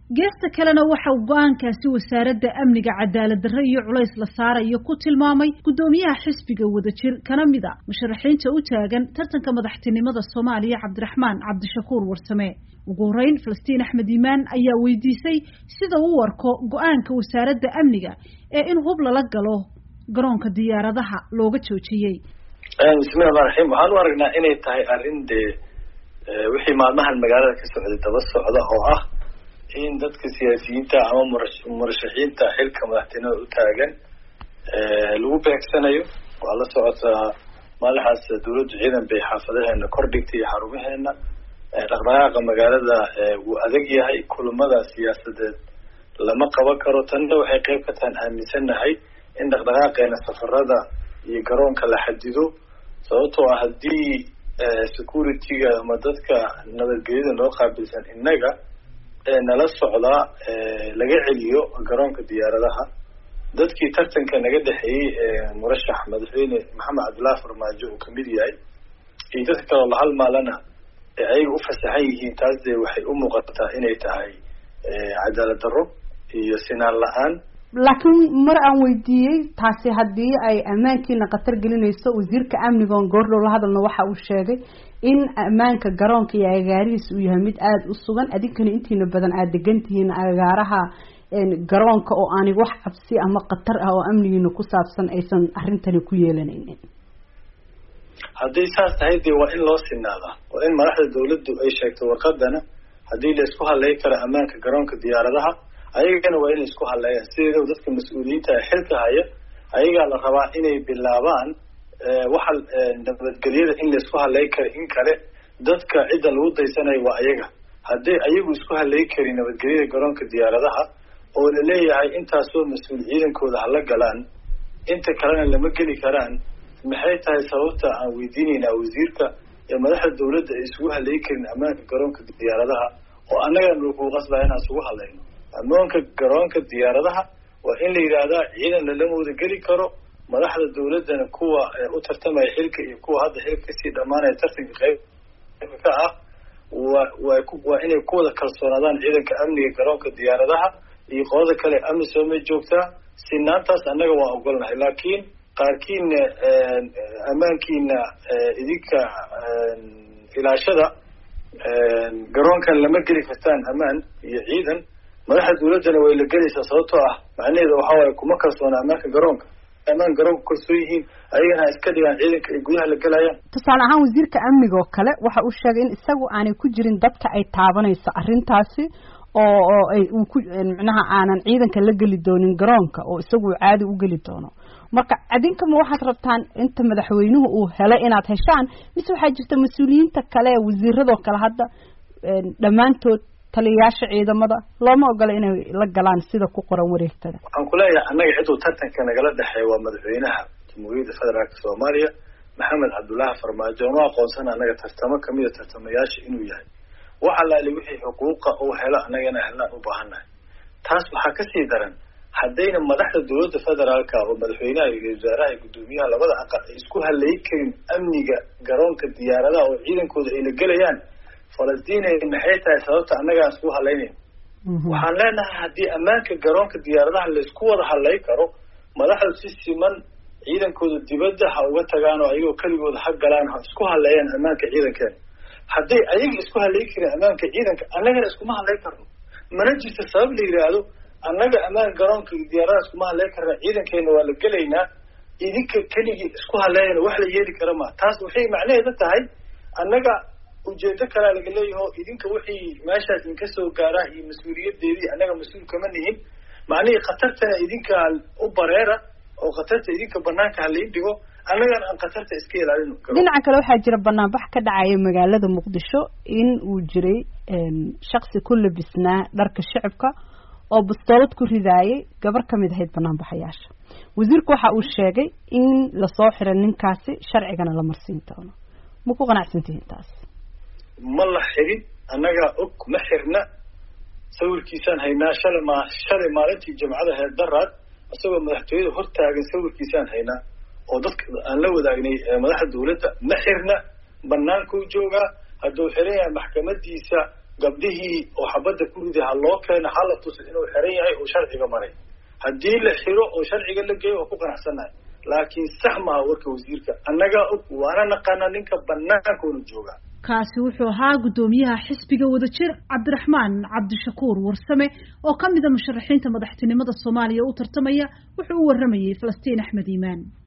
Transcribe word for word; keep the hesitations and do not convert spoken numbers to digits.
geesta kalena waxa uu go'aankaasi wasaaradda amniga cadaalad darro iyo culays la saarayo ku tilmaamay guddoomiyaha xisbiga wadajir kana mid a musharaxiinta u taagan tartanka madaxtinimada Soomaaliya Cabdiraxmaan Cabdishakuur Warsame. ugu horeyn Falastiin Axmed Iimaan ayaa weydiisay sida uu warko go'aanka wasaaradda amniga ee in hub lala galo garoonka diyaaradaha looga joojiyay. bismillaahir rahmaanir rahiim waxaan u aragnaa inay tahay arrin de wixii maalmahan magaalada ka socday daba socda oo ah in dadka siyaasiyiinta ama murashaxiinta xilka madaxtinimada u taagan lagu beegsanayo waa la socotaa maalmahaas dawladdu ciidan bay xaafadaheena kordhigtay iyo xarumaheena dhaqdhaqaaqa magaalada wuu adag yahay kulamada siyaasadeed lama qaban karo tanna waxay qayb ka tahan aaminsanahay in dhaqdhaqaaqeena safarada iyo garoonka la xadido sababtoo ah haddii security-ga ama dadka nabadgelyada noo qaabilsan innaga nala socdaa laga celiyo garoonka diyaaradaha dadkii tartanka naga dhexeeyey murashax madaxweyne maxamed cabdullaahi farmaajo uu kamid yahay iyo dadka kaloo la halmaalana ayaga u fasaxan yihiin taas dee waxay u muuqataa inay tahay cadaalad darro iyo sinaan la-aan. laakiin mar aan weydiiyey taasi haddii ay ammaankiina khatar gelinayso wasiirka amniga oon goordhow la hadalno waxa uu sheegay in ammaanka garoonka iyo agaarihiis uu yahay mid aada u sugan adinkana intiina badan aada degan tihiin agaaraha garoonka oo aanay wax cabsi ama khatar ah oo amnigiina ku saabsan aysan arrintani ku yeelanaynin. hadday saas tahay dee waa in loo sinaadaa waa in madaxda dawladdu ay sheegto warqadana haddii la isku hadlay karo ammaanka garoonka diyaaradaha ayagana waa inay isku hadlayaan sideedaba dadka mas-uuliyiinta xilka haya ayagaa la rabaa inay bilaabaan waxa nabadgelyada in la isku hadlay karo in kale dadka cidda lagu daysanayo waa ayaga hadday ayagu isku hadlay karin nabadgelyada garoonka diyaaradaha oo la leeyahay intaasoo mas-uul ciidankooda hala galaan inta kalena lama geli karaan maxay tahay sababta aan weydiinaynaa wasiirka ee madaxda dawladda ay isugu hadlay karin ammaanka garoonka diyaaradaha oo annagana lagu qasbaya inaan isugu hadlayno ammaanka garoonka diyaaradaha waa in la yidhaahdaa ciidan lalama wada geli karo madaxda dawladdana kuwa u tartamaya xilka iyo kuwa hadda xilka kasii dhamaanaya tartanka qayb ka ah waa waa waa inay ku wada kalsoonaadaan ciidanka amniga garoonka diyaaradaha iyo qolada kale amni soomay joogtaa sinaantaas annaga waa ogolnahay laakiin qaarkiina ammaankiina idinka ilaashada garoonkan lama geli kartaan ammaan iyo ciidan madaxda dawladdana way la gelaysaa sababtoo ah macnaheeda waxaa waaye kuma kalsoona ammaanka garoonka ammaan garoonka kalsoon yihiin ayagana iska dhigaan ciidanka ay gudaha la gelayaan. tusaale ahaan wasiirka amniga oo kale waxa uu sheegay in isagu aanay ku jirin dadka ay taabanayso arrintaasi oo oo ay uu ku macnaha aanan ciidanka la geli doonin garoonka oo isagu caadi u geli doono marka adinkama waxaad rabtaan inta madaxweynuhu uu helay inaad heshaan mise waxaa jirta mas-uuliyiinta kale wasiiradoo kale hadda dhammaantood taliyayaasha ciidamada looma ogola inay la galaan sida ku qoran wareegtada. waxaan ku leeyahay annaga ciduu tartanka nagala dhexeeya waa madaxweynaha jamhuuriyadda federaalka soomaaliya maxamed cabdullaahi farmaajo oonu aqoonsana annaga tartamo kamida tartamayaasha inuu yahay wax allaali wixii xuquuqa uu helo annagana helnaan u baahannahay taas waxaa kasii daran haddayna madaxda dawladda federaalka oo madaxweynaha iyo wasaaraha iyo guddoomiyaha labada aqal ay isku hadlay karin amniga garoonka diyaaradaha oo ciidankooda ay la gelayaan falastiin maxay tahay sababta annagaan isku hadlaynayn waxaan leenahay haddii ammaanka garoonka diyaaradaha laisku wada hadlay karo madaxdu si siman ciidankooda dibadda ha uga tagaan oo ayagoo keligooda ha galaan ha isku hadlayaan ammaanka ciidankeena hadday ayaga isku hadlay karin ammaanka ciidanka annagana iskuma hadlay karno mana jirto sabab la yidhaahdo annaga ammaan garoonka diyaaradaha iskuma hadlay karna ciidankeena waa la gelaynaa idinka keligii isku hadlayana wax la yeeli kara ma taas waxay macnaheeda tahay annaga ujeedo kalaa laga leeyaho idinka wixii meeshaas idinka soo gaaraa iyo mas-uuliyadeedii annaga mas-uul kama nihin macnihii khatartana idinka u bareera oo khatarta idinka banaanka halain dhigo annagana aan khatarta iska ilaalino. dhinaca kale waxaa jira banaanbax ka dhacaya magaalada muqdisho in uu jiray shaksi ku labisnaa dharka shicibka oo bastoolad ku ridaayay gabar kamid ahayd banaanbaxayaasha wasiirku waxa uu sheegay in lasoo xiray ninkaasi sharcigana la marsiin doono ma ku qanacsantihiin taas? ma la xirin annaga og ma xirna sawirkiisaan haynaa shalay ma shalay maalintii jamcada heer daraad isagoo madaxtooyada hortaagan sawirkiisaan haynaa oo dadka aan la wadaagnay madaxda dawladda ma xirna banaanka u joogaa hadduu xiran yahay maxkamadiisa gabdhihii oo xabadda ku riday ha loo keeno hala tusa inuu xiran yahay oo sharciga maray haddii la xiro oo sharciga la geeyo waa ku qanacsanahay laakiin sax maaha warka wasiirka annagaa og waana naqaana ninka banaankoonu joogaa kaasi wuxuu ahaa guddoomiyaha xisbiga wadajir cabdiraxmaan cabdishakuur warsame oo ka mida musharaxiinta madaxtinimada soomaaliya u tartamaya wuxuu u waramayay falastiin axmed iimaan.